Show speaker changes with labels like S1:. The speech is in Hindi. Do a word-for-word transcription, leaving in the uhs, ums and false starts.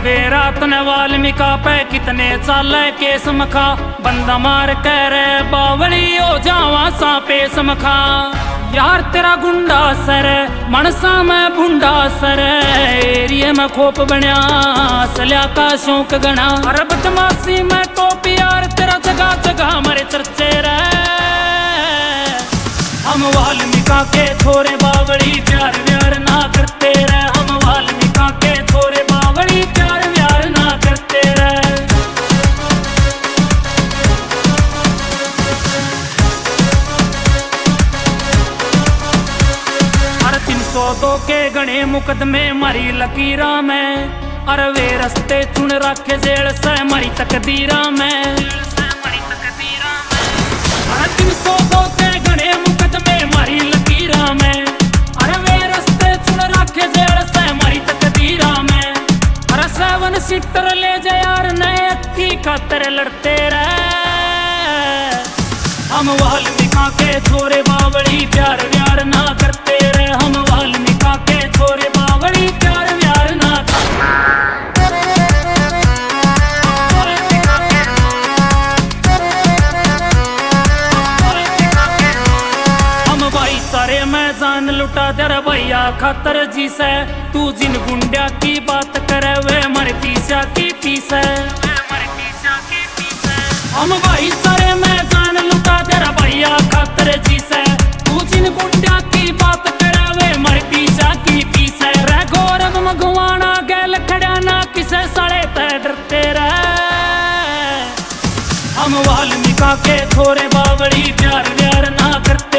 S1: बेरात ने वाल्मीका पे कितने चाले केस मखा, बंदा मार कह रे बावली हो जावा सा पेस मखा। यार तेरा गुंडा सर मनसा में भुंडा सर, एरिए में खोप बन्या सल्या का शौक गणा। अरे बदमाशी में तो प्यार तेरा जगह जगह मरे चर्चे रे। हम वाल्मीका के छोरे बावली प्यार व्यार ना करते रे, हम वाल्मीका के छोरे बावली प्यार व्यार ना करते रे। अरे तीन सौ दो के गणे मुकदमे मारी लकीरा में, अरे वे रस्ते चुन रखे जेल से मारी तकदीरा में। अरे तीन सौ दो के गणे मुकदमे मारी लकीरा में, अरे वे रस्ते चुन रखे जेल से मारी तकदीरा में। अरे सेवन सीटर ले जा यार नए अक्की खातर लड़ते रहे। हम वाल्मीका के छोरे बावली प्यार व्यार ना करते रहे, हम वाल्मीका के छोरे बावली प्यार व्यार ना सारे मैं जान लुटा तेरा भैया खातर जी से। तू जिन गुंडा की बात करे वे मर पीसा की पीस है। हम भाई सारे मैं जान लुटा तेरा भैया खातर जी से। तू जिन गुंडा की बात करे वे मर पीसा की पीस है। रे गौरव मगवाना गैल खड़ा ना किसे साले ते डरते रहे। हम वाल्मीका के छोरे बावली प्यार व्यार ना करते।